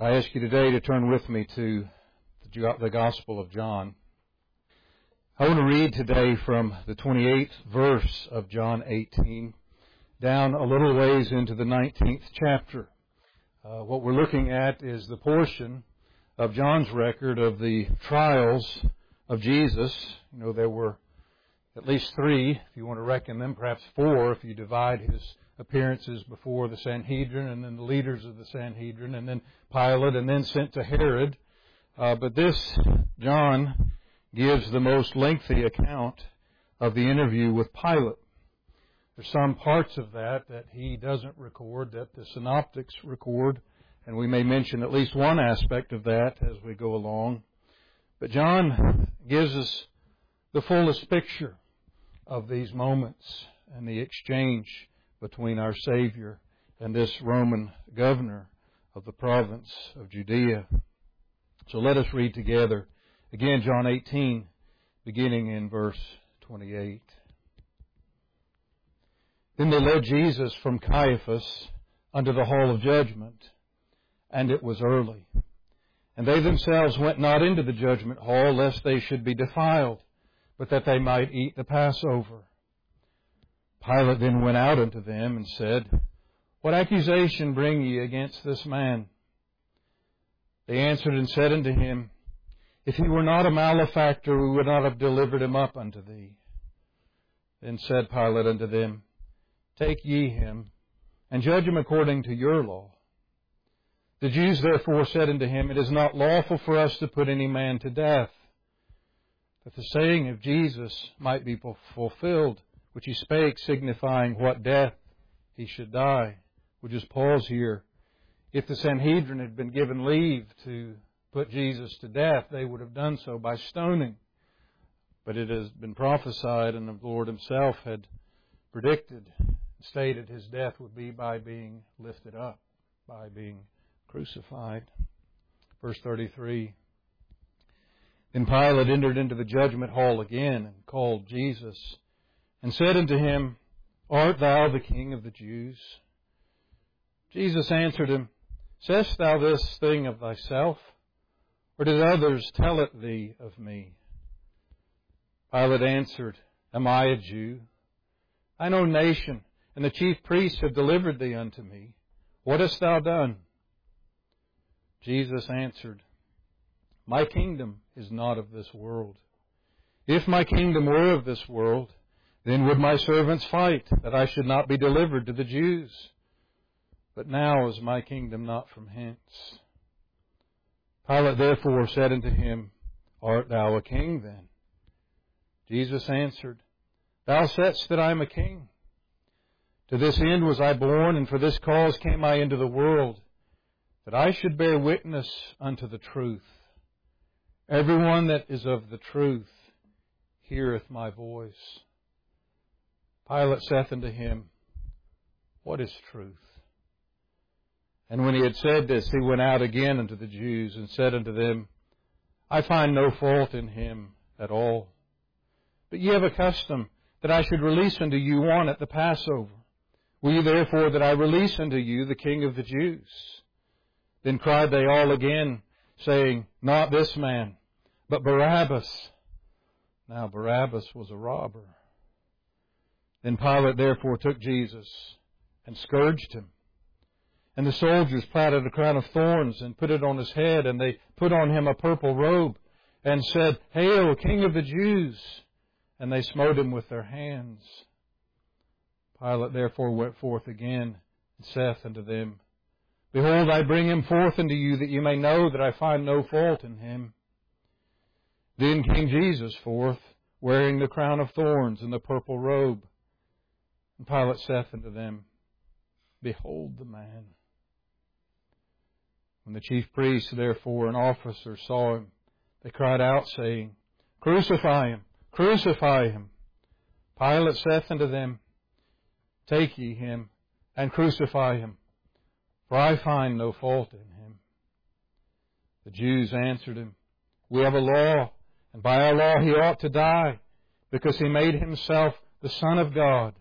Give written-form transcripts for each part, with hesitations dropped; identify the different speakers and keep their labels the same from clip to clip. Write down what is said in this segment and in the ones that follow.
Speaker 1: I ask you today to turn with me to the Gospel of John. I want to read today from the 28th verse of John 18 down a little ways into the 19th chapter. What we're looking at is the portion of John's record of the trials of Jesus. You know, there were at least 3, if you want to reckon them, perhaps 4 if you divide his appearances before the Sanhedrin and then the leaders of the Sanhedrin and then Pilate and then sent to Herod. But this, John, gives the most lengthy account of the interview with Pilate. There's some parts of that he doesn't record, that the synoptics record, and we may mention at least one aspect of that as we go along. But John gives us the fullest picture of these moments and the exchange between our Savior and this Roman governor of the province of Judea. So let us read together again John 18, beginning in verse 28. Then they led Jesus from Caiaphas unto the hall of judgment, and it was early. And they themselves went not into the judgment hall, lest they should be defiled, but that they might eat the Passover. Pilate then went out unto them and said, What accusation bring ye against this man? They answered and said unto him, If he were not a malefactor, we would not have delivered him up unto thee. Then said Pilate unto them, Take ye him, and judge him according to your law. The Jews therefore said unto him, It is not lawful for us to put any man to death, that the saying of Jesus might be fulfilled, which he spake, signifying what death he should die. We'll just pause here. If the Sanhedrin had been given leave to put Jesus to death, they would have done so by stoning. But it has been prophesied, and the Lord himself had predicted, stated his death would be by being lifted up, by being crucified. Verse 33. Then Pilate entered into the judgment hall again and called Jesus and said unto him, Art thou the King of the Jews? Jesus answered him, Sayest thou this thing of thyself, or did others tell it thee of me? Pilate answered, Am I a Jew? Thine own nation and the chief priests have delivered thee unto me. What hast thou done? Jesus answered, My kingdom is not of this world. If my kingdom were of this world, then would my servants fight, that I should not be delivered to the Jews. But now is my kingdom not from hence. Pilate therefore said unto him, Art thou a king then? Jesus answered, Thou saidst that I am a king. To this end was I born, and for this cause came I into the world, that I should bear witness unto the truth. Everyone that is of the truth heareth my voice. Pilate saith unto him, What is truth? And when he had said this, he went out again unto the Jews, and said unto them, I find no fault in him at all. But ye have a custom that I should release unto you one at the Passover. Will ye therefore that I release unto you the King of the Jews? Then cried they all again, saying, Not this man, but Barabbas. Now Barabbas was a robber. Then Pilate therefore took Jesus and scourged him. And the soldiers plaited a crown of thorns and put it on his head, and they put on him a purple robe, and said, Hail, King of the Jews! And they smote him with their hands. Pilate therefore went forth again, and saith unto them, Behold, I bring him forth unto you, that you may know that I find no fault in him. Then came Jesus forth, wearing the crown of thorns and the purple robe. And Pilate saith unto them, Behold the man. When the chief priests, therefore, and officers saw him, they cried out, saying, Crucify him! Crucify him! Pilate saith unto them, Take ye him, and crucify him, for I find no fault in him. The Jews answered him, We have a law, and by our law he ought to die, because he made himself the Son of God.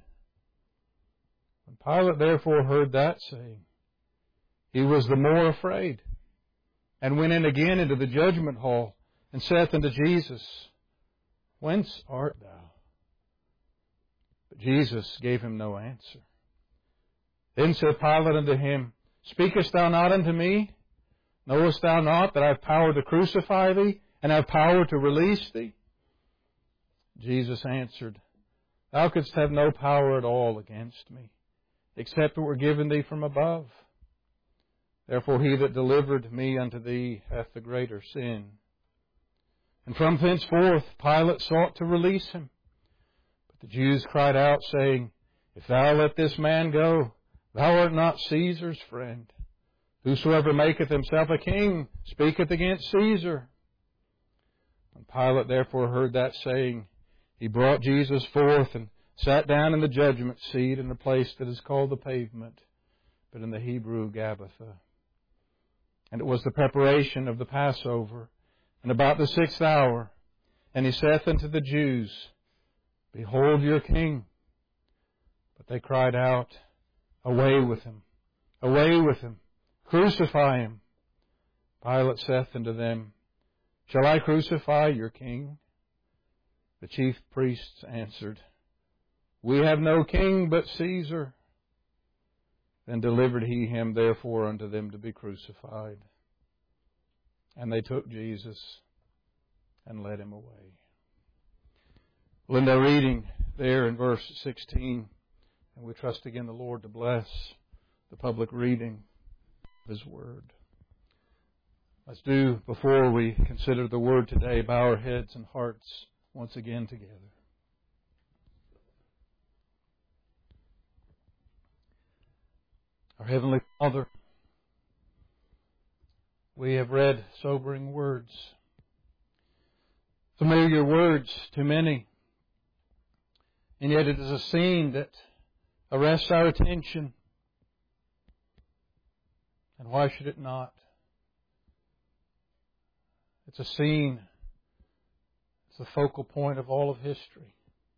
Speaker 1: When Pilate therefore heard that saying, he was the more afraid, and went in again into the judgment hall, and saith unto Jesus, Whence art thou? But Jesus gave him no answer. Then said Pilate unto him, Speakest thou not unto me? Knowest thou not that I have power to crucify thee, and have power to release thee? Jesus answered, Thou couldst have no power at all against me, except it were given thee from above. Therefore he that delivered me unto thee hath the greater sin. And from thenceforth Pilate sought to release him. But the Jews cried out, saying, If thou let this man go, thou art not Caesar's friend. Whosoever maketh himself a king speaketh against Caesar. When Pilate therefore heard that saying, he brought Jesus forth and sat down in the judgment seat in the place that is called the Pavement, but in the Hebrew Gabbatha. And it was the preparation of the Passover, and about the 6th hour. And he saith unto the Jews, Behold your king. But they cried out, Away with him, away with him, crucify him. Pilate saith unto them, Shall I crucify your king? The chief priests answered, We have no king but Caesar. Then delivered he him therefore unto them to be crucified. And they took Jesus and led him away. Well, in their reading there in verse 16, and we trust again the Lord to bless the public reading of His Word. Let's do, before we consider the Word today, bow our heads and hearts once again together. Our Heavenly Father, we have read sobering words, familiar words to many, and yet it is a scene that arrests our attention. And why should it not? It's a scene. It's the focal point of all of history.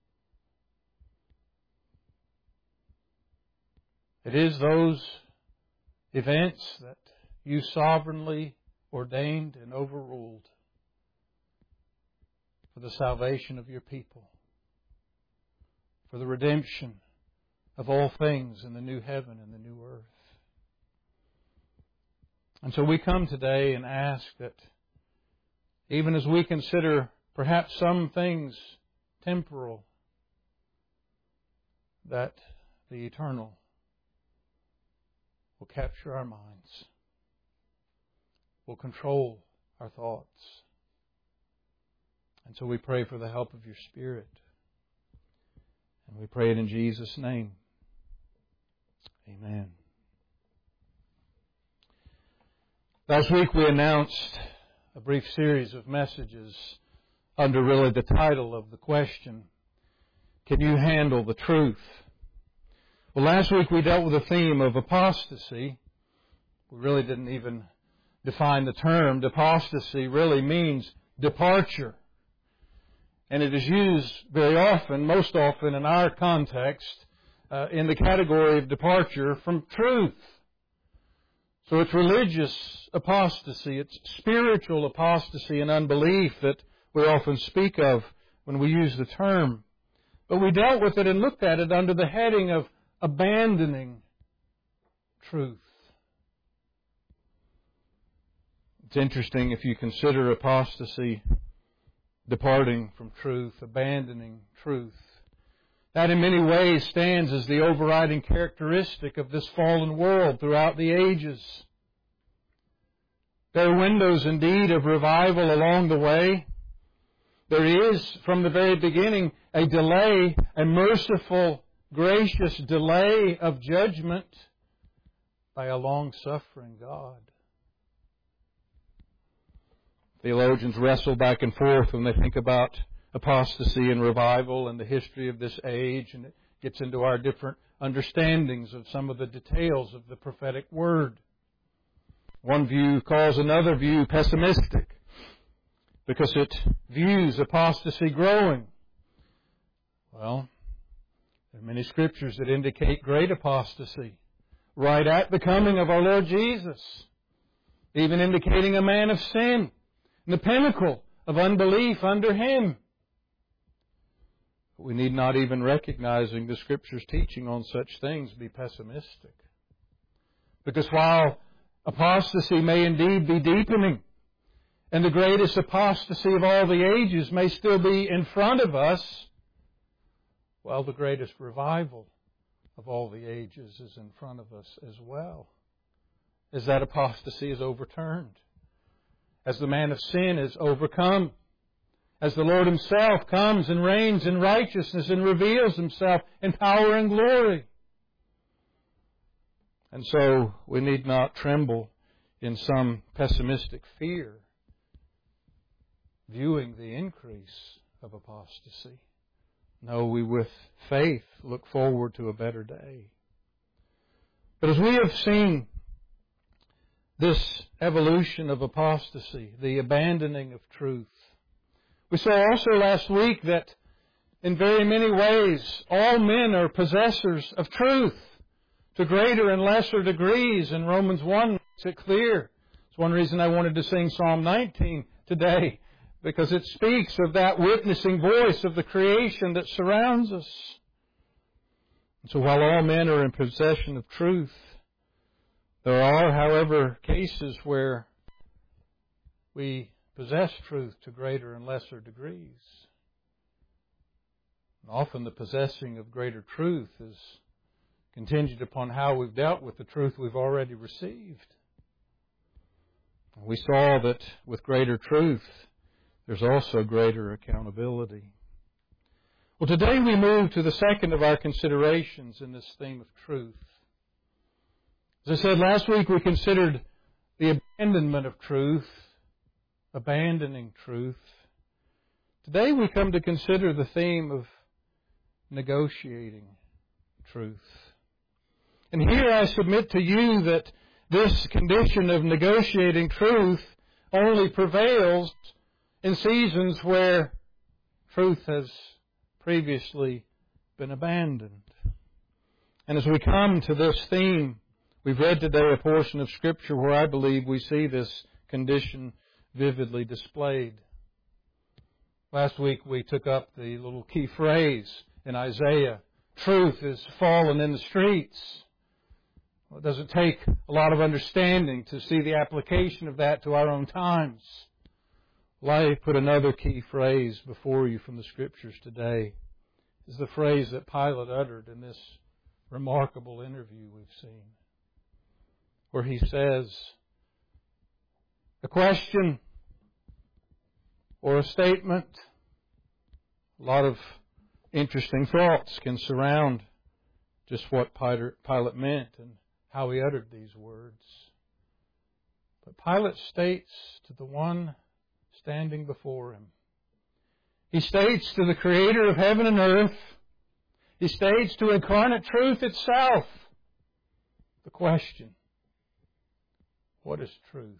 Speaker 1: It is those events that you sovereignly ordained and overruled for the salvation of your people, for the redemption of all things in the new heaven and the new earth. And so we come today and ask that even as we consider perhaps some things temporal, that the eternal will capture our minds, will control our thoughts. And so we pray for the help of your Spirit. And we pray it in Jesus' name. Amen. Last week we announced a brief series of messages under really the title of the question, Can you handle the truth? Well, last week we dealt with the theme of apostasy. We really didn't even define the term. Apostasy really means departure. And it is used very often, most often in our context, in the category of departure from truth. So it's religious apostasy, it's spiritual apostasy and unbelief that we often speak of when we use the term. But we dealt with it and looked at it under the heading of abandoning truth. It's interesting if you consider apostasy, departing from truth, abandoning truth. That in many ways stands as the overriding characteristic of this fallen world throughout the ages. There are windows indeed of revival along the way. There is, from the very beginning, a delay, a merciful, gracious delay of judgment by a long-suffering God. Theologians wrestle back and forth when they think about apostasy and revival and the history of this age, and it gets into our different understandings of some of the details of the prophetic word. One view calls another view pessimistic because it views apostasy growing. Well, there are many scriptures that indicate great apostasy right at the coming of our Lord Jesus. even indicating a man of sin, and the pinnacle of unbelief under him. We need not even recognizing the Scripture's teaching on such things be pessimistic. Because while apostasy may indeed be deepening, and the greatest apostasy of all the ages may still be in front of us, well, the greatest revival of all the ages is in front of us as well, as that apostasy is overturned, as the man of sin is overcome, as the Lord Himself comes and reigns in righteousness and reveals Himself in power and glory. And so we need not tremble in some pessimistic fear, viewing the increase of apostasy. No, we with faith look forward to a better day. But as we have seen this evolution of apostasy, the abandoning of truth, we saw also last week that in very many ways all men are possessors of truth to greater and lesser degrees, and Romans 1 makes it clear. It's one reason I wanted to sing Psalm 19 today, because it speaks of that witnessing voice of the creation that surrounds us. And so while all men are in possession of truth, there are, however, cases where we possess truth to greater and lesser degrees. And often the possessing of greater truth is contingent upon how we've dealt with the truth we've already received. We saw that with greater truth, there's also greater accountability. Well, today we move to the second of our considerations in this theme of truth. As I said last week, we considered the abandonment of truth, abandoning truth. Today we come to consider the theme of negotiating truth. And here I submit to you that this condition of negotiating truth only prevails in seasons where truth has previously been abandoned. And as we come to this theme, we've read today a portion of Scripture where I believe we see this condition vividly displayed. Last week we took up the little key phrase in Isaiah, truth is fallen in the streets. Well, it doesn't take a lot of understanding to see the application of that to our own times. Well, I put another key phrase before you from the Scriptures today. It's the phrase that Pilate uttered in this remarkable interview we've seen, where he says, a question or a statement, a lot of interesting thoughts can surround just what Pilate meant and how he uttered these words. But Pilate states to the one standing before him, he states to the Creator of heaven and earth, he states to incarnate truth itself, the question, what is truth?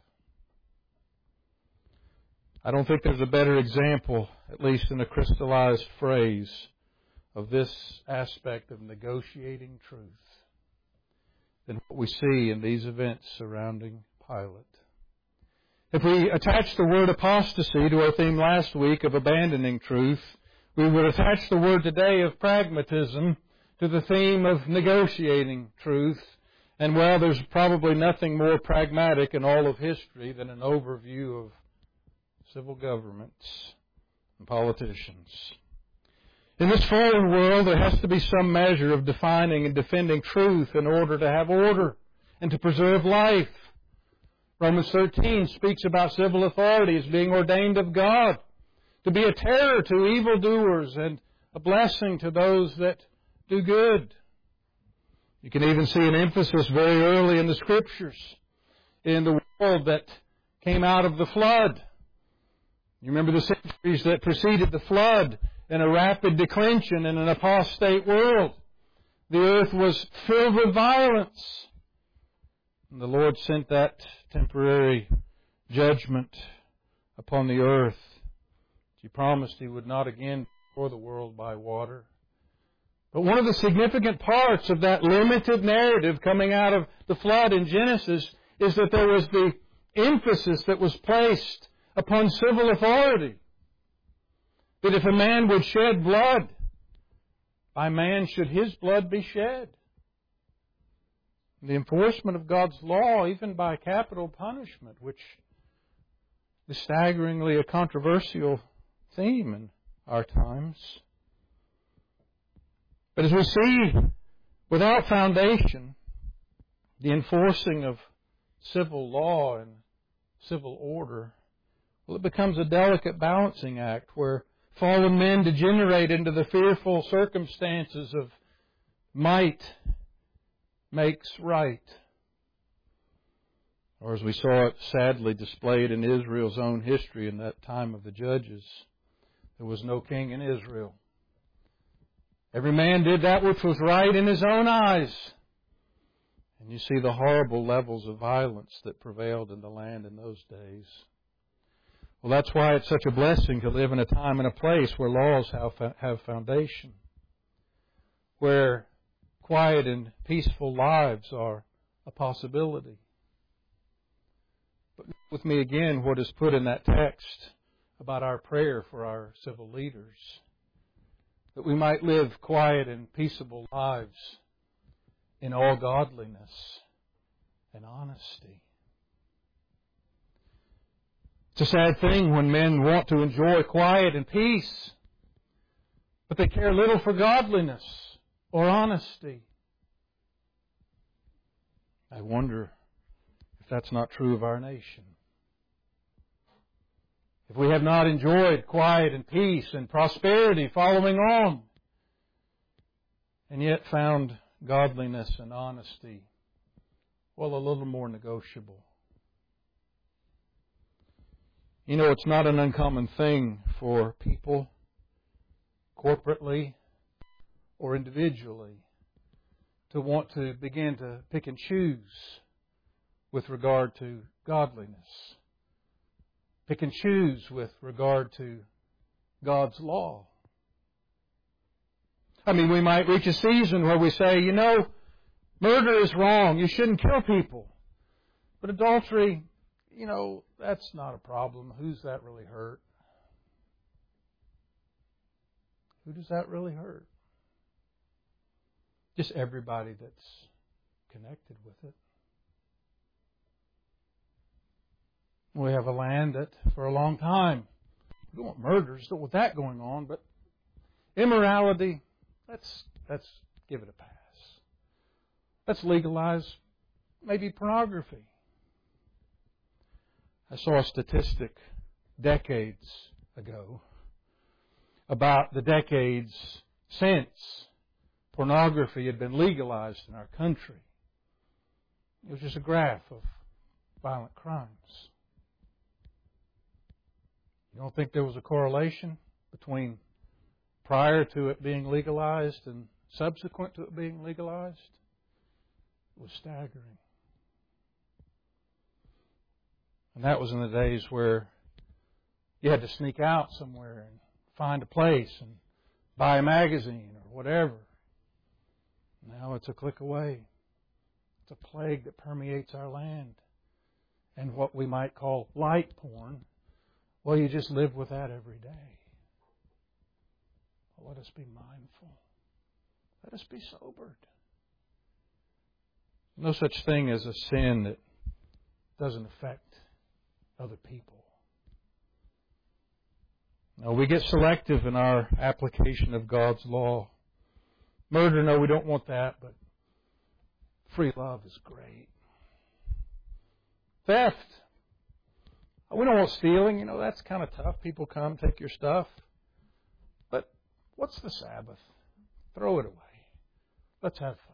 Speaker 1: I don't think there's a better example, at least in a crystallized phrase, of this aspect of negotiating truth than what we see in these events surrounding Pilate. If we attach the word apostasy to our theme last week of abandoning truth, we would attach the word today of pragmatism to the theme of negotiating truth. And well, there's probably nothing more pragmatic in all of history than an overview of civil governments and politicians. In this fallen world, there has to be some measure of defining and defending truth in order to have order and to preserve life. Romans 13 speaks about civil authority as being ordained of God to be a terror to evildoers and a blessing to those that do good. You can even see an emphasis very early in the Scriptures in the world that came out of the flood. You remember the centuries that preceded the flood in a rapid declension in an apostate world. The earth was filled with violence. And the Lord sent that temporary judgment upon the earth. He promised He would not again pour the world by water. But one of the significant parts of that limited narrative coming out of the flood in Genesis is that there was the emphasis that was placed upon civil authority. That if a man would shed blood, by man should his blood be shed. The enforcement of God's law, even by capital punishment, which is staggeringly a controversial theme in our times. But as we see, without foundation, the enforcing of civil law and civil order, well, it becomes a delicate balancing act where fallen men degenerate into the fearful circumstances of might makes right. Or as we saw it sadly displayed in Israel's own history in that time of the judges, there was no king in Israel. Every man did that which was right in his own eyes. And you see the horrible levels of violence that prevailed in the land in those days. Well, that's why it's such a blessing to live in a time and a place where laws have foundation, where quiet and peaceful lives are a possibility. But with me again what is put in that text about our prayer for our civil leaders, that we might live quiet and peaceable lives in all godliness and honesty. It's a sad thing when men want to enjoy quiet and peace, but they care little for godliness or honesty. I wonder if that's not true of our nation. If we have not enjoyed quiet and peace and prosperity following on, and yet found godliness and honesty, well, a little more negotiable. You know, it's not an uncommon thing for people, corporately or individually, to want to begin to pick and choose with regard to godliness. Pick and choose with regard to God's law. I mean, we might reach a season where we say, you know, murder is wrong. You shouldn't kill people. But adultery, you know, that's not a problem. Who's that really hurt? Who does that really hurt? Just everybody that's connected with it. We have a land that for a long time, we don't want murders, don't want that going on, but immorality, let's give it a pass. Let's legalize maybe pornography. I saw a statistic decades ago about the decades since pornography had been legalized in our country. It was just a graph of violent crimes. You don't think there was a correlation between prior to it being legalized and subsequent to it being legalized? It was staggering. And that was in the days where you had to sneak out somewhere and find a place and buy a magazine or whatever. Now it's a click away. It's a plague that permeates our land. And what we might call light porn, well, you just live with that every day. Well, let us be mindful. Let us be sobered. No such thing as a sin that doesn't affect other people. No, we get selective in our application of God's law. Murder, no, we don't want that, but free love is great. Theft. We don't want stealing. You know, that's kind of tough. People come, take your stuff. But what's the Sabbath? Throw it away. Let's have fun.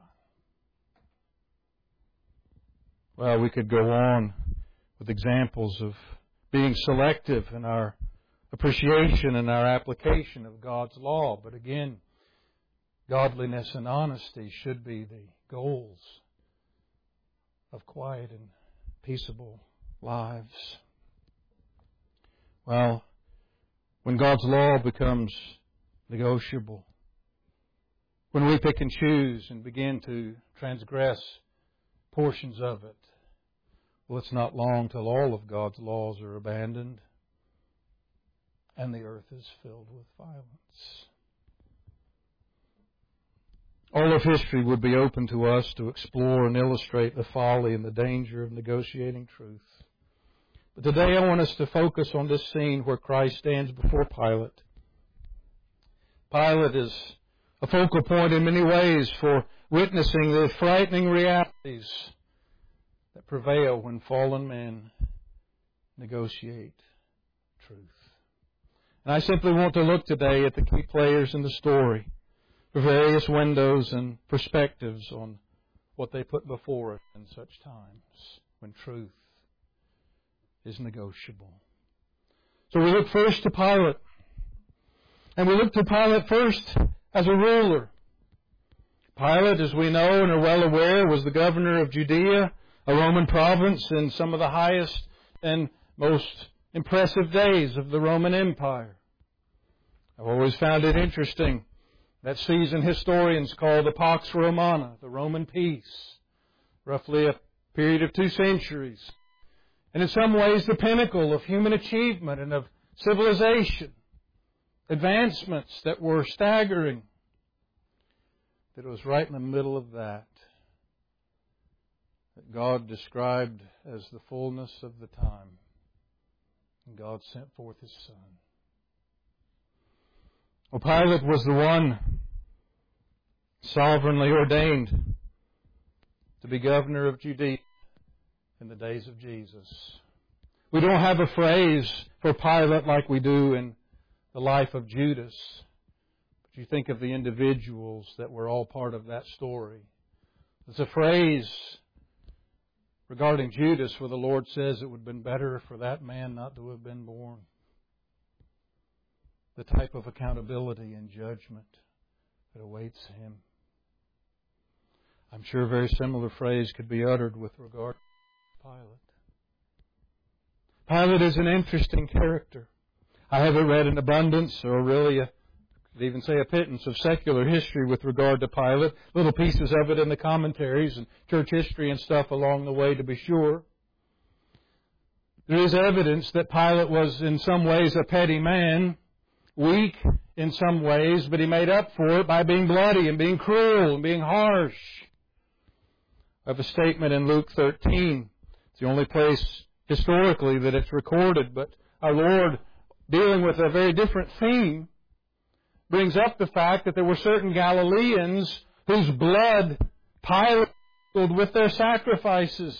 Speaker 1: Well, we could go on with examples of being selective in our appreciation and our application of God's law. But again, godliness and honesty should be the goals of quiet and peaceable lives. Well, when God's law becomes negotiable, when we pick and choose and begin to transgress portions of it, Well, it's not long till all of God's laws are abandoned and the earth is filled with violence. All of history would be open to us to explore and illustrate the folly and the danger of negotiating truth. But today I want us to focus on this scene where Christ stands before Pilate. Pilate is a focal point in many ways for witnessing the frightening realities that prevail when fallen men negotiate truth. And I simply want to look today at the key players in the story for various windows and perspectives on what they put before us in such times when truth is negotiable. So we look first to Pilate. And we look to Pilate first as a ruler. Pilate, as we know and are well aware, was the governor of Judea, a Roman province in some of the highest and most impressive days of the Roman Empire. I've always found it interesting that season historians call the Pax Romana, the Roman peace, roughly a period of 2 centuries. And in some ways the pinnacle of human achievement and of civilization, advancements that were staggering. That it was right in the middle of that God described as the fullness of the time. And God sent forth His Son. Well, Pilate was the one sovereignly ordained to be governor of Judea in the days of Jesus. We don't have a phrase for Pilate like we do in the life of Judas. But you think of the individuals that were all part of that story. There's a phrase regarding Judas where the Lord says it would have been better for that man not to have been born. The type of accountability and judgment that awaits him. I'm sure a very similar phrase could be uttered with regard to Pilate. Pilate is an interesting character. I haven't read an abundance, or really, could even say a pittance of secular history with regard to Pilate. Little pieces of it in the commentaries and church history and stuff along the way, to be sure. There is evidence that Pilate was in some ways a petty man, weak in some ways, but he made up for it by being bloody and being cruel and being harsh. I have a statement in Luke 13. It's the only place historically that it's recorded, but our Lord, dealing with a very different theme, brings up the fact that there were certain Galileans whose blood Pilate sprinkled with their sacrifices.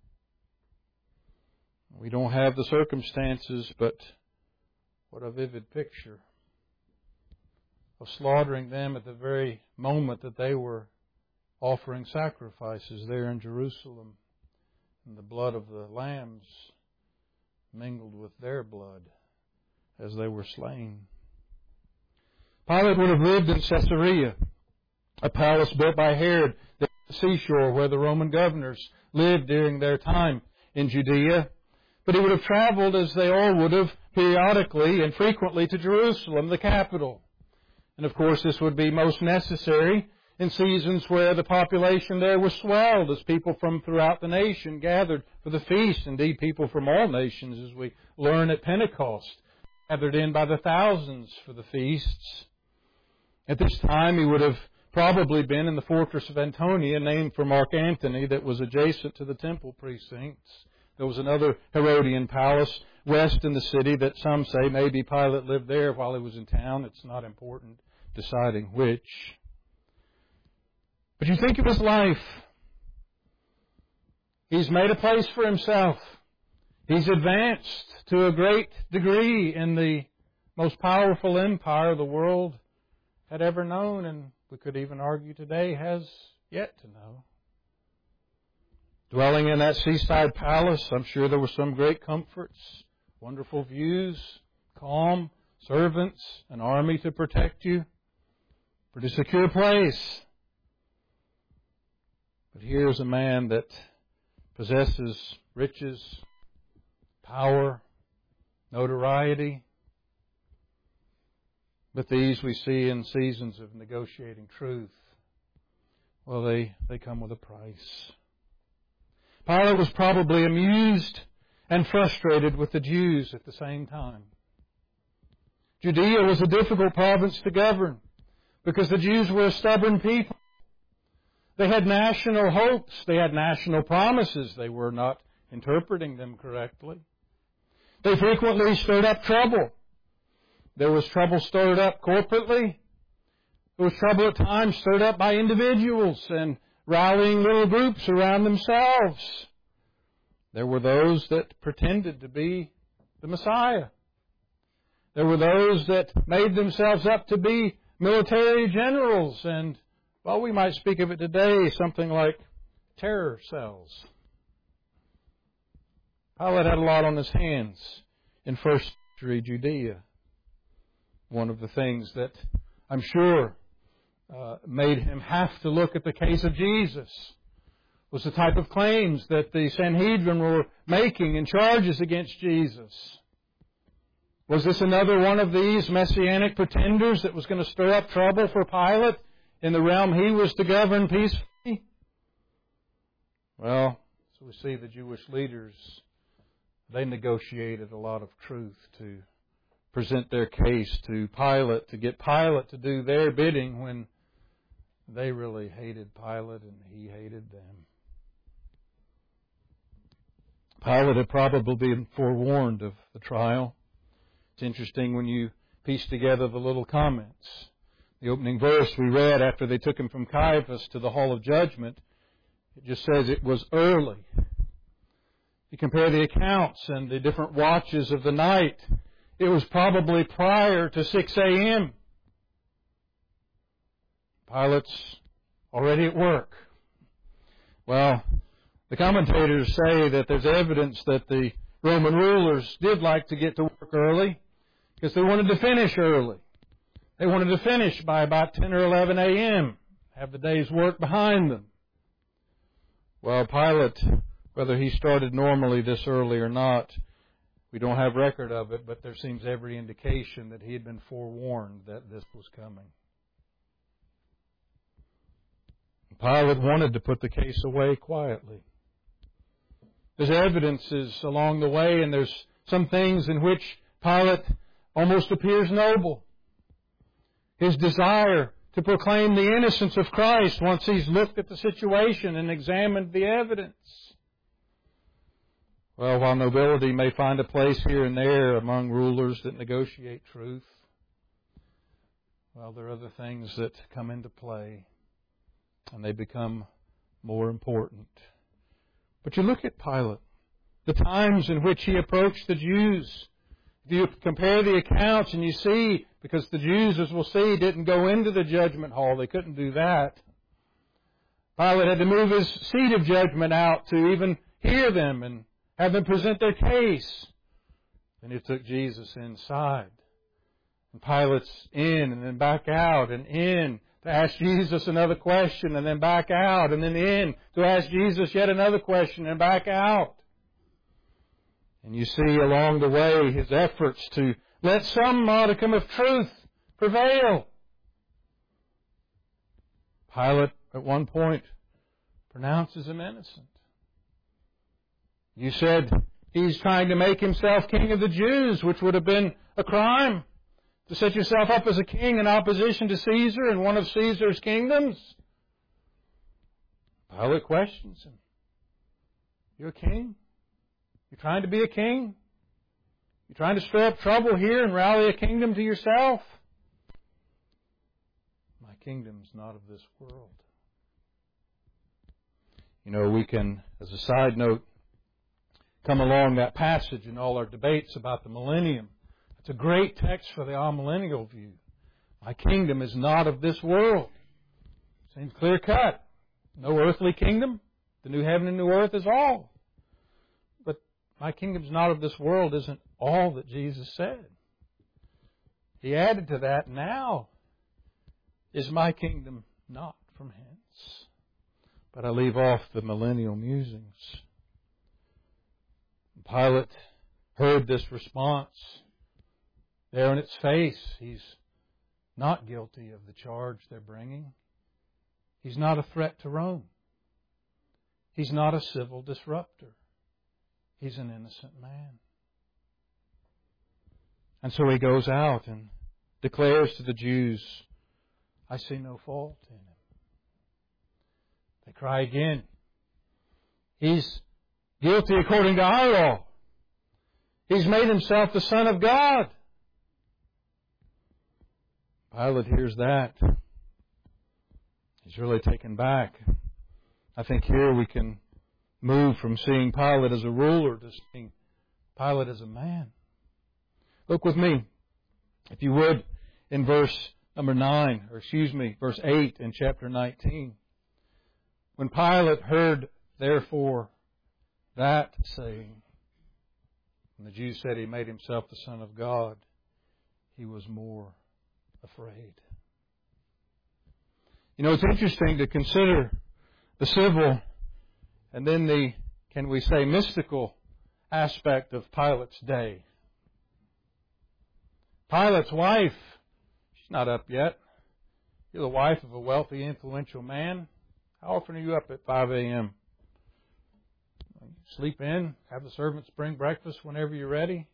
Speaker 1: We don't have the circumstances, but what a vivid picture of slaughtering them at the very moment that they were offering sacrifices there in Jerusalem. And the blood of the lambs mingled with their blood as they were slain. Pilate would have lived in Caesarea, a palace built by Herod at the seashore where the Roman governors lived during their time in Judea. But he would have traveled, as they all would have, periodically and frequently to Jerusalem, the capital. And of course this would be most necessary in seasons where the population there was swelled as people from throughout the nation gathered for the feast. Indeed, people from all nations, as we learn at Pentecost, gathered in by the thousands for the feasts. At this time, he would have probably been in the fortress of Antonia, named for Mark Antony, that was adjacent to the temple precincts. There was another Herodian palace west in the city that some say maybe Pilate lived there while he was in town. It's not important deciding which. But you think of his life. He's made a place for himself. He's advanced to a great degree in the most powerful empire the world had ever known, and we could even argue today has yet to know. Dwelling in that seaside palace, I'm sure there were some great comforts, wonderful views, calm, servants, an army to protect you. Pretty secure place. But here's a man that possesses riches, power, notoriety. But these we see in seasons of negotiating truth. Well, they come with a price. Pilate was probably amused and frustrated with the Jews at the same time. Judea was a difficult province to govern because the Jews were a stubborn people. They had national hopes. They had national promises. They were not interpreting them correctly. They frequently stirred up trouble. There was trouble stirred up corporately. There was trouble at times stirred up by individuals and rallying little groups around themselves. There were those that pretended to be the Messiah. There were those that made themselves up to be military generals and, well, we might speak of it today, something like terror cells. Pilate had a lot on his hands in first century Judea. One of the things that I'm sure made him have to look at the case of Jesus was the type of claims that the Sanhedrin were making in charges against Jesus. Was this another one of these messianic pretenders that was going to stir up trouble for Pilate in the realm he was to govern peacefully? Well, so we see the Jewish leaders, they negotiated a lot of truth to present their case to Pilate, to get Pilate to do their bidding when they really hated Pilate and he hated them. Pilate had probably been forewarned of the trial. It's interesting when you piece together the little comments. The opening verse we read after they took him from Caiaphas to the hall of judgment, it just says it was early. You compare the accounts and the different watches of the night, it was probably prior to 6 a.m. Pilate's already at work. Well, the commentators say that there's evidence that the Roman rulers did like to get to work early because they wanted to finish early. They wanted to finish by about 10 or 11 a.m., have the day's work behind them. Well, Pilate, whether he started normally this early or not, we don't have record of it, but there seems every indication that he had been forewarned that this was coming. Pilate wanted to put the case away quietly. There's evidences along the way, and there's some things in which Pilate almost appears noble. His desire to proclaim the innocence of Christ once he's looked at the situation and examined the evidence. Well, while nobility may find a place here and there among rulers that negotiate truth, well, there are other things that come into play, and they become more important. But you look at Pilate, the times in which he approached the Jews. If you compare the accounts and you see, because the Jews, as we'll see, didn't go into the judgment hall. They couldn't do that. Pilate had to move his seat of judgment out to even hear them and have them present their case. Then he took Jesus inside. And Pilate's in and then back out and in to ask Jesus another question and then back out and then in to ask Jesus yet another question and back out. And you see along the way his efforts to let some modicum of truth prevail. Pilate at one point pronounces him innocent. You said he's trying to make himself king of the Jews, which would have been a crime. To set yourself up as a king in opposition to Caesar in one of Caesar's kingdoms. Pilate questions him. You're a king? You're trying to be a king? You're trying to stir up trouble here and rally a kingdom to yourself? My kingdom's not of this world. You know, we can, as a side note, come along that passage in all our debates about the millennium. It's a great text for the amillennial view. My kingdom is not of this world. Seems clear cut. No earthly kingdom. The new heaven and new earth is all. But my kingdom's not of this world isn't all that Jesus said. He added to that, now is my kingdom not from hence. But I leave off the millennial musings. Pilate heard this response. There in its face, he's not guilty of the charge they're bringing. He's not a threat to Rome. He's not a civil disruptor. He's an innocent man. And so he goes out and declares to the Jews, I see no fault in him. They cry again. He's guilty according to our law. He's made himself the Son of God. Pilate hears that. He's really taken back. I think here we can move from seeing Pilate as a ruler to seeing Pilate as a man. Look with me, if you would, in verse 8 in chapter 19. When Pilate heard, therefore, that saying, and the Jews said he made himself the Son of God, he was more afraid. You know, it's interesting to consider the civil and then the, can we say, mystical aspect of Pilate's day. Pilate's wife, she's not up yet. You're the wife of a wealthy, influential man. How often are you up at 5 a.m.? Sleep in, have the servants bring breakfast whenever you're ready.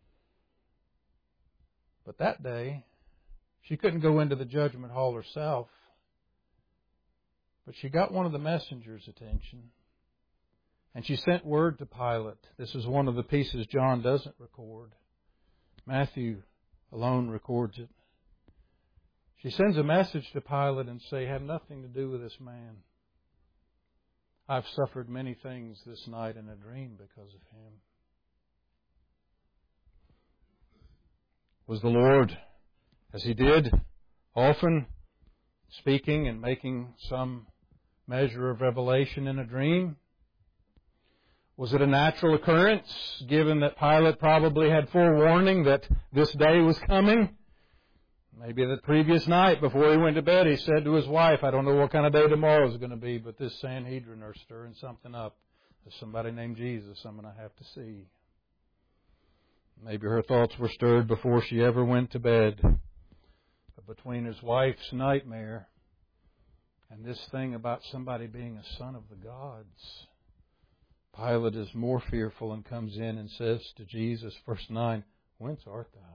Speaker 1: But that day, she couldn't go into the judgment hall herself. But she got one of the messengers' attention. And she sent word to Pilate. This is one of the pieces John doesn't record. Matthew alone records it. She sends a message to Pilate and say, have nothing to do with this man. I've suffered many things this night in a dream because of him. Was the Lord, as He did, often speaking and making some measure of revelation in a dream? Was it a natural occurrence, given that Pilate probably had forewarning that this day was coming? Maybe the previous night before he went to bed, he said to his wife, I don't know what kind of day tomorrow is going to be, but this Sanhedrin are stirring something up. There's somebody named Jesus I'm going to have to see. Maybe her thoughts were stirred before she ever went to bed. But between his wife's nightmare and this thing about somebody being a son of the gods, Pilate is more fearful and comes in and says to Jesus, verse 9, whence art thou?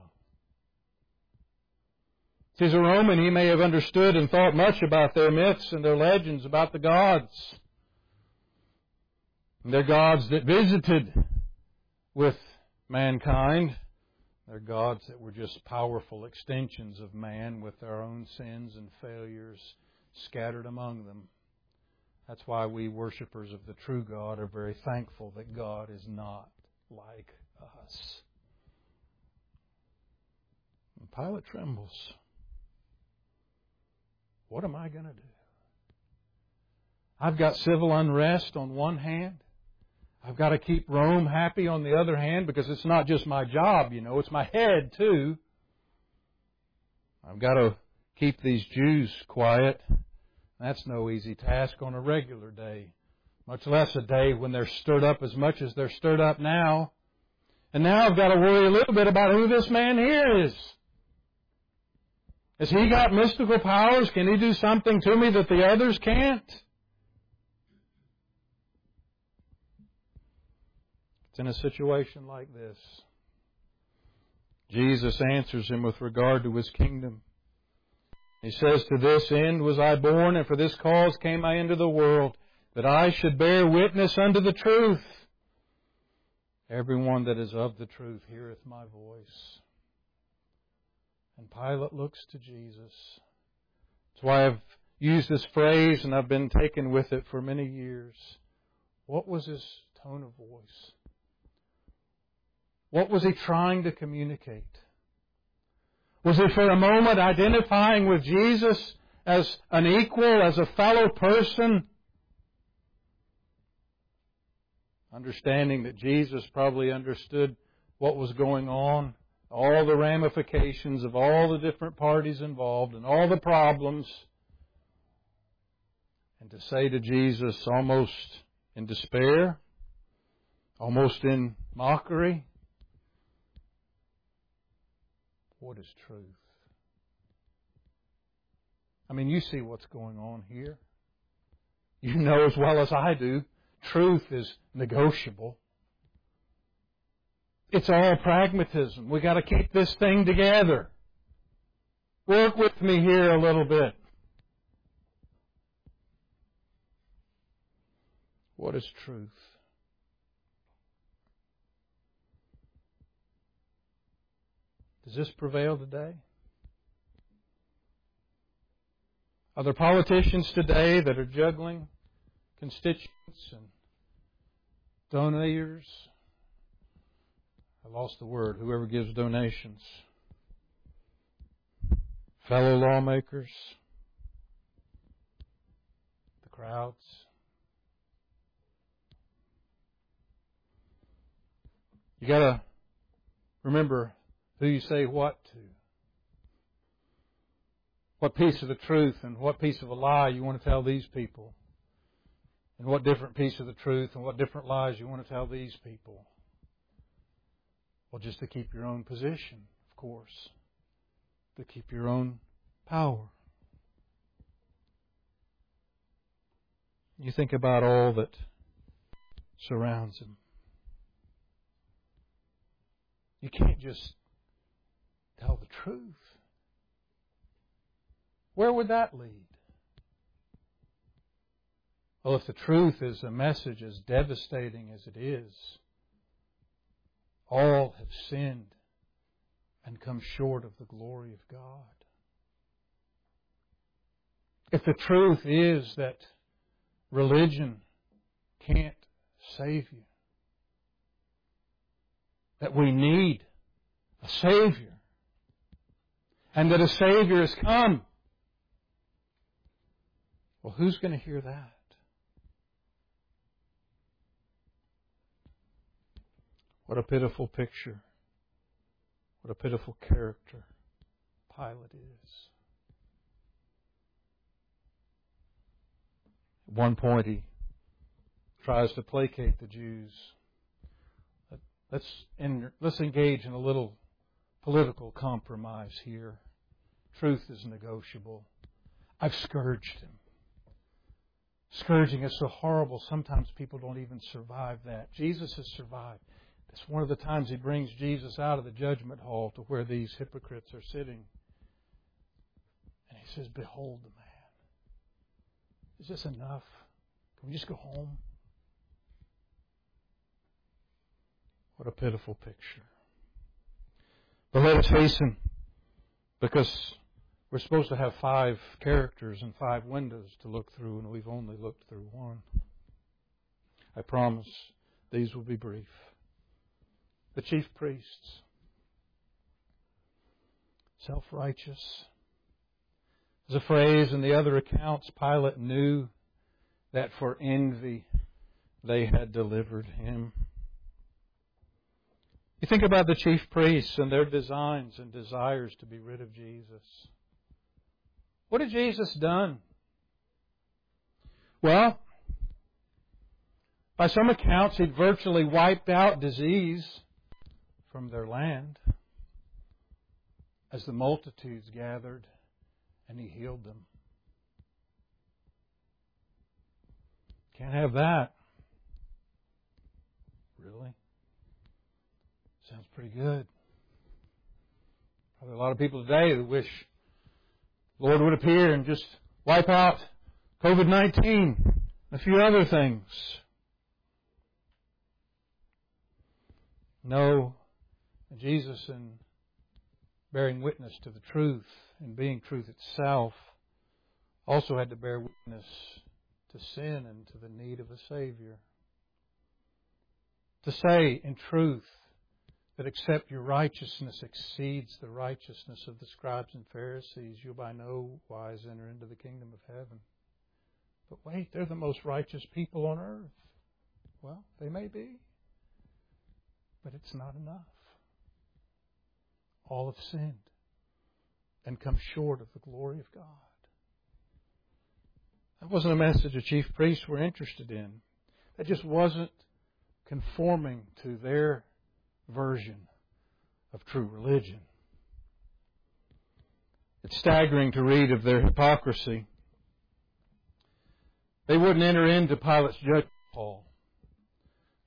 Speaker 1: See, as a Roman, he may have understood and thought much about their myths and their legends about the gods. And their gods that visited with mankind. They're gods that were just powerful extensions of man with their own sins and failures scattered among them. That's why we worshipers of the true God are very thankful that God is not like us. And Pilate trembles. What am I going to do? I've got civil unrest on one hand. I've got to keep Rome happy on the other hand, because it's not just my job, you know, it's my head too. I've got to keep these Jews quiet. That's no easy task on a regular day, much less a day when they're stirred up as much as they're stirred up now. And now I've got to worry a little bit about who this man here is. Has he got mystical powers? Can he do something to me that the others can't? It's in a situation like this. Jesus answers him with regard to His kingdom. He says, to this end was I born, and for this cause came I into the world, that I should bear witness unto the truth. Everyone that is of the truth heareth my voice. And Pilate looks to Jesus. That's why I've used this phrase, and I've been taken with it for many years. What was his tone of voice? What was he trying to communicate? Was he for a moment identifying with Jesus as an equal, as a fellow person? Understanding that Jesus probably understood what was going on, all the ramifications of all the different parties involved and all the problems. And to say to Jesus, almost in despair, almost in mockery, what is truth? I mean, you see what's going on here. You know as well as I do, truth is negotiable. It's all pragmatism. We got to keep this thing together. Work with me here a little bit. What is truth? Does this prevail today? Are there politicians today that are juggling constituents and donors? I lost the word. Whoever gives donations. Fellow lawmakers. The crowds. You got to remember who you say what to. What piece of the truth and what piece of a lie you want to tell these people. And what different piece of the truth and what different lies you want to tell these people. Well, just to keep your own position, of course. To keep your own power. You think about all that surrounds him. You can't just tell the truth. Where would that lead? Well, if the truth is a message as devastating as it is, all have sinned and come short of the glory of God. If the truth is that religion can't save you, that we need a Savior, and that a Savior has come, well, who's going to hear that? What a pitiful picture. What a pitiful character Pilate is. At one point he tries to placate the Jews. Let's engage in a little political compromise here. Truth is negotiable. I've scourged him. Scourging is so horrible, sometimes people don't even survive that. Jesus has survived. It's one of the times he brings Jesus out of the judgment hall to where these hypocrites are sitting. And he says, behold the man. Is this enough? Can we just go home? What a pitiful picture. But let us hasten, because we're supposed to have 5 characters and 5 windows to look through, and we've only looked through one. I promise these will be brief. The chief priests, self-righteous. There's a phrase in the other accounts, Pilate knew that for envy they had delivered him. You think about the chief priests and their designs and desires to be rid of Jesus. What had Jesus done? Well, by some accounts, he'd virtually wiped out disease from their land as the multitudes gathered and he healed them. Can't have that. Really? Sounds pretty good. Probably a lot of people today who wish the Lord would appear and just wipe out COVID-19 and a few other things. No, Jesus, in bearing witness to the truth and being truth itself, also had to bear witness to sin and to the need of a Savior. To say in truth that except your righteousness exceeds the righteousness of the scribes and Pharisees, you'll by no wise enter into the kingdom of heaven. But wait, they're the most righteous people on earth. Well, they may be, but it's not enough. All have sinned and come short of the glory of God. That wasn't a message the chief priests were interested in. That just wasn't conforming to their version of true religion. It's staggering to read of their hypocrisy. They wouldn't enter into Pilate's judgment hall.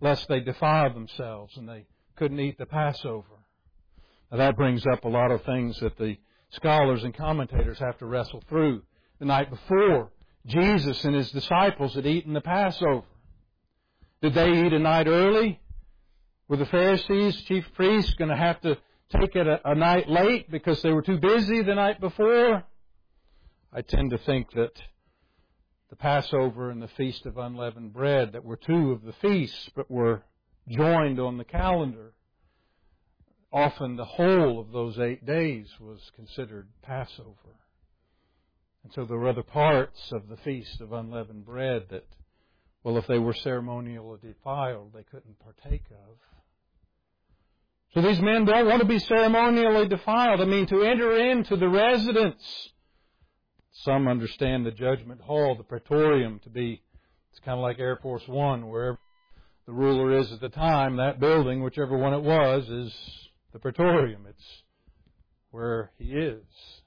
Speaker 1: lest they defile themselves, and they couldn't eat the Passover. Now that brings up a lot of things that the scholars and commentators have to wrestle through. The night before, Jesus and His disciples had eaten the Passover. Did they eat a night early? Were the Pharisees, chief priests, going to have to take it a night late because they were too busy the night before? I tend to think that the Passover and the Feast of Unleavened Bread, that were two of the feasts but were joined on the calendar, often the whole of those 8 days was considered Passover. And so there were other parts of the Feast of Unleavened Bread that, well, if they were ceremonially defiled, they couldn't partake of. So these men don't want to be ceremonially defiled. I mean, to enter into the residence. Some understand the judgment hall, the praetorium, to be, it's kind of like Air Force One, wherever the ruler is at the time, that building, whichever one it was, is the praetorium. It's where he is.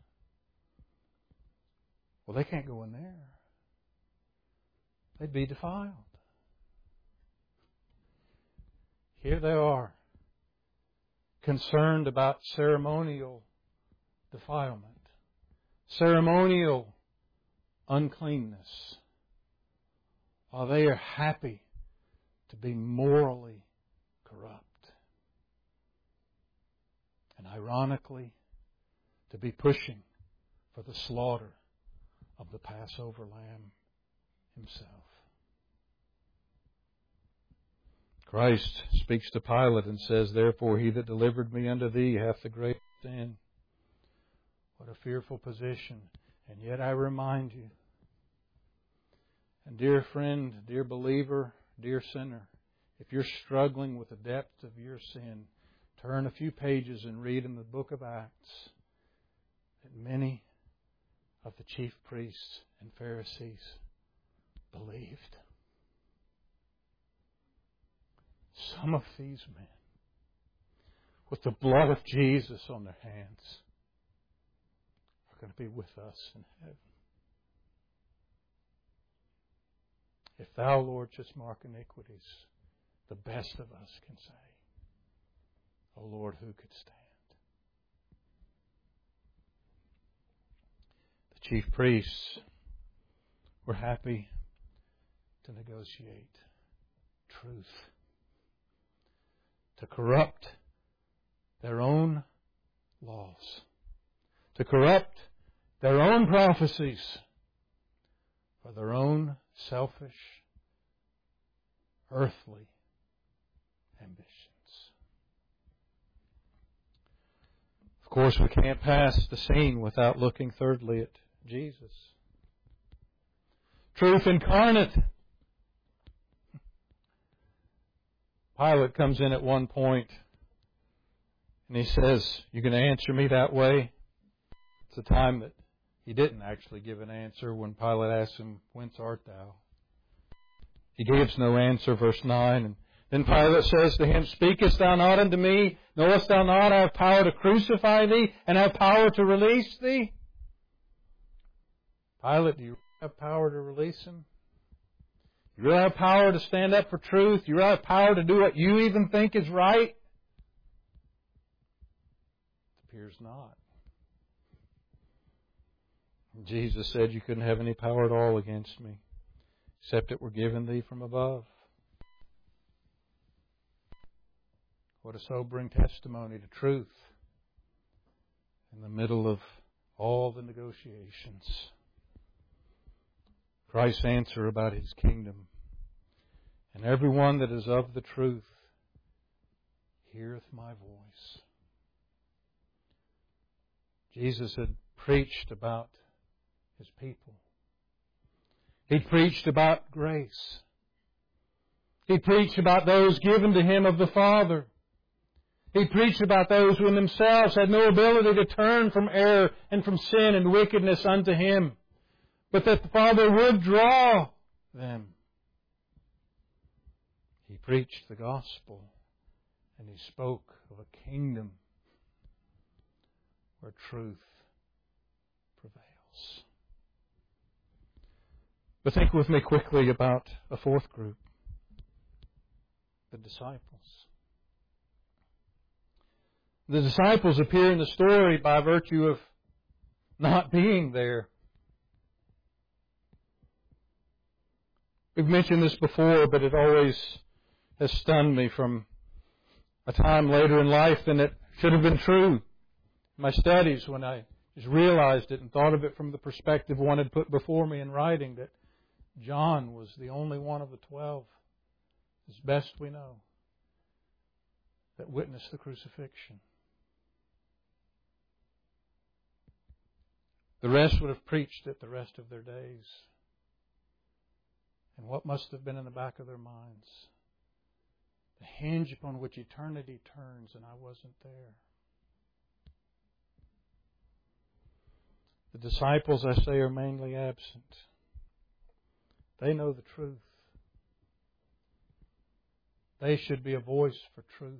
Speaker 1: Well, they can't go in there. They'd be defiled. Here they are, concerned about ceremonial defilement, ceremonial uncleanness, while they are happy to be morally corrupt. And ironically, to be pushing for the slaughter of the Passover lamb Himself. Christ speaks to Pilate and says, "Therefore he that delivered me unto thee hath the greater sin." What a fearful position. And yet I remind you, and dear friend, dear believer, dear sinner, if you're struggling with the depth of your sin, turn a few pages and read in the book of Acts that many of the chief priests and Pharisees believed. Some of these men, with the blood of Jesus on their hands, are going to be with us in heaven. If Thou, Lord, shouldst mark iniquities, the best of us can say, O Lord, who could stand? The chief priests were happy to negotiate truth, to corrupt their own laws, to corrupt their own prophecies for their own selfish, earthly ambitions. Of course, we can't pass the scene without looking thirdly at Jesus. Truth incarnate. Pilate comes in at one point and he says, "You're going to answer me that way?" It's a time that he didn't actually give an answer when Pilate asked him, "Whence art thou?" He gives no answer, verse 9. And then Pilate says to him, "Speakest thou not unto me? Knowest thou not I have power to crucify thee and have power to release thee?" Pilate, do you have power to release him? You really have power to stand up for truth? You really have power to do what you even think is right? It appears not. Jesus said you couldn't have any power at all against me, except it were given thee from above. What a sobering testimony to truth in the middle of all the negotiations. Christ's answer about His kingdom. "And everyone that is of the truth heareth my voice." Jesus had preached about His people. He preached about grace. He preached about those given to Him of the Father. He preached about those who in themselves had no ability to turn from error and from sin and wickedness unto Him, but that the Father would draw them. He preached the gospel, and He spoke of a kingdom where truth prevails. But think with me quickly about a fourth group. The disciples. The disciples appear in the story by virtue of not being there. We've mentioned this before, but it always has stunned me from a time later in life than it should have been true. In my studies, when I just realized it and thought of it from the perspective one had put before me in writing, that John was the only one of the 12, as best we know, that witnessed the crucifixion. The rest would have preached it the rest of their days. And what must have been in the back of their minds? The hinge upon which eternity turns, and I wasn't there. The disciples, I say, are mainly absent. They know the truth. They should be a voice for truth.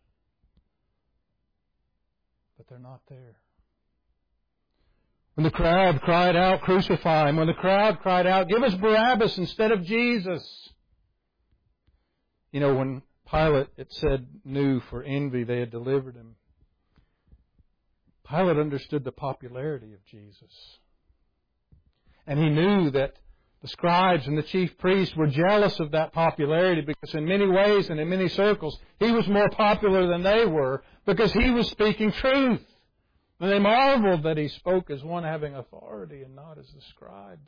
Speaker 1: But they're not there. When the crowd cried out, "Crucify Him," when the crowd cried out, "Give us Barabbas instead of Jesus." You know, when Pilate, it said, knew for envy they had delivered Him, Pilate understood the popularity of Jesus. And he knew that the scribes and the chief priests were jealous of that popularity because in many ways and in many circles, He was more popular than they were because He was speaking truth. And they marveled that He spoke as one having authority and not as the scribes.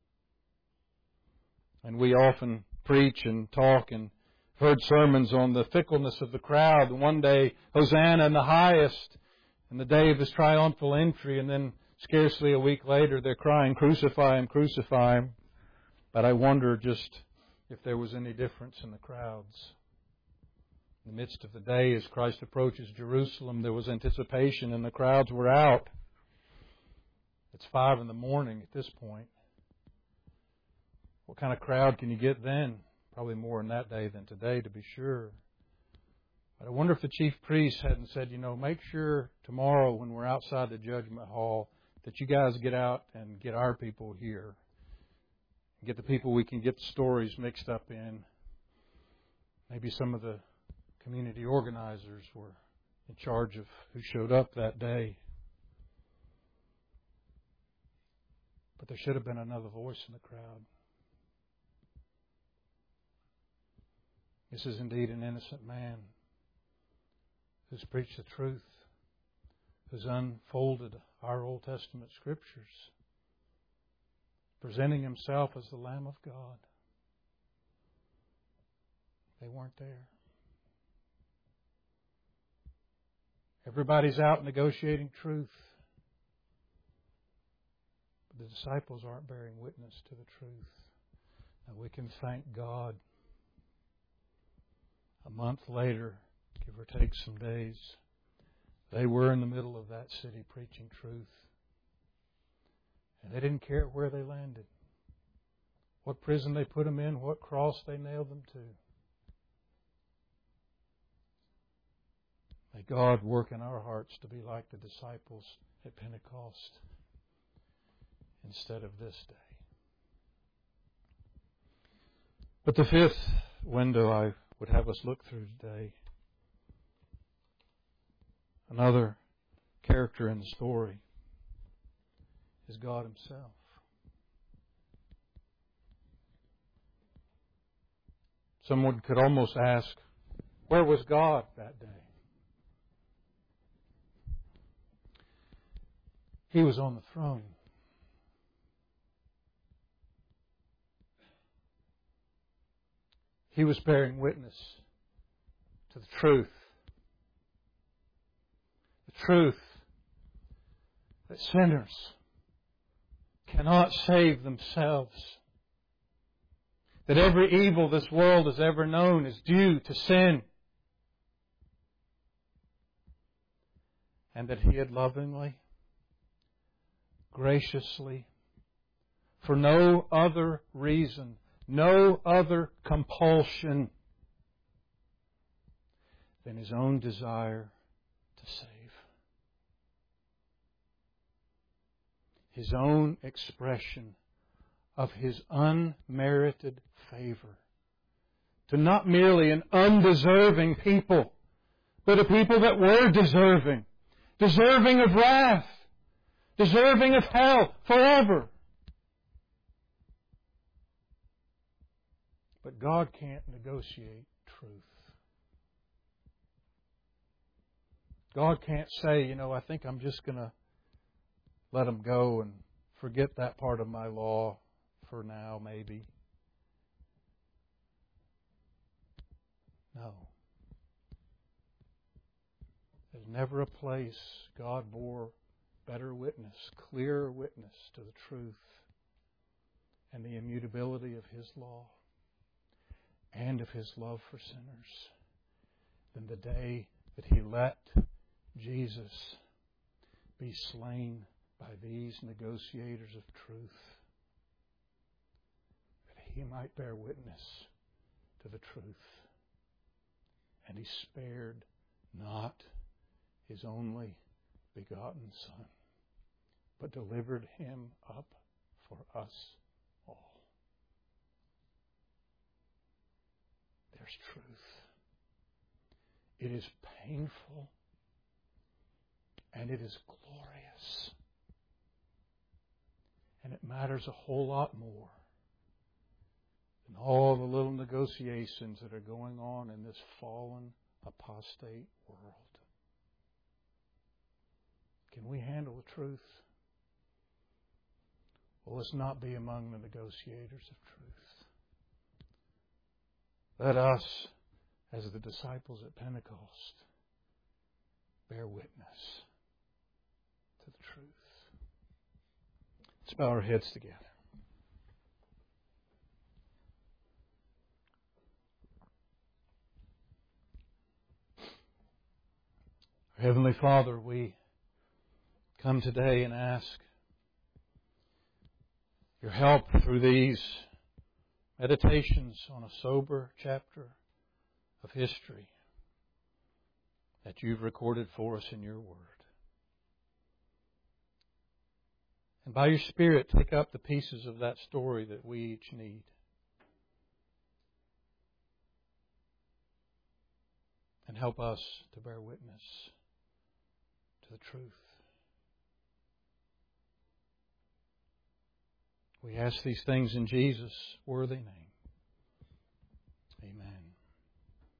Speaker 1: And we often preach and talk and heard sermons on the fickleness of the crowd. One day, Hosanna in the highest, and the day of His triumphal entry, and then scarcely a week later they're crying, "Crucify Him, crucify Him." But I wonder just if there was any difference in the crowds. In the midst of the day, as Christ approaches Jerusalem, there was anticipation and the crowds were out. It's 5 a.m. at this point. What kind of crowd can you get then? Probably more in that day than today, to be sure. But I wonder if the chief priests hadn't said, make sure tomorrow when we're outside the judgment hall that you guys get out and get our people here. Get the people we can get the stories mixed up in. Maybe some of the community organizers were in charge of who showed up that day. But there should have been another voice in the crowd. This is indeed an innocent man who's preached the truth, who's unfolded our Old Testament Scriptures, presenting Himself as the Lamb of God. They weren't there. Everybody's out negotiating truth. But the disciples aren't bearing witness to the truth. And we can thank God. A month later, give or take some days, they were in the middle of that city preaching truth. And they didn't care where they landed, what prison they put them in, what cross they nailed them to. May God work in our hearts to be like the disciples at Pentecost instead of this day. But the fifth window I would have us look through today, another character in the story, is God Himself. Someone could almost ask, where was God that day? He was on the throne. He was bearing witness to the truth. The truth that sinners cannot save themselves. That every evil this world has ever known is due to sin. And that He had lovingly, graciously, for no other reason, no other compulsion than His own desire to save. His own expression of His unmerited favor to not merely an undeserving people, but a people that were deserving. Deserving of wrath. Deserving of hell forever. But God can't negotiate truth. God can't say, I think I'm just going to let them go and forget that part of my law for now, maybe. No. There's never a place God bore better witness, clearer witness to the truth and the immutability of His law and of His love for sinners than the day that He let Jesus be slain by these negotiators of truth, that He might bear witness to the truth. And He spared not His only begotten Son, but delivered Him up for us all. There's truth. It is painful and it is glorious. And it matters a whole lot more than all the little negotiations that are going on in this fallen, apostate world. Can we handle the truth? Well, let's not be among the negotiators of truth. Let us, as the disciples at Pentecost, bear witness to the truth. Let's bow our heads together. Heavenly Father, we come today and ask Your help through these meditations on a sober chapter of history that You've recorded for us in Your Word. And by Your Spirit, take up the pieces of that story that we each need. And help us to bear witness to the truth. We ask these things in Jesus' worthy name. Amen.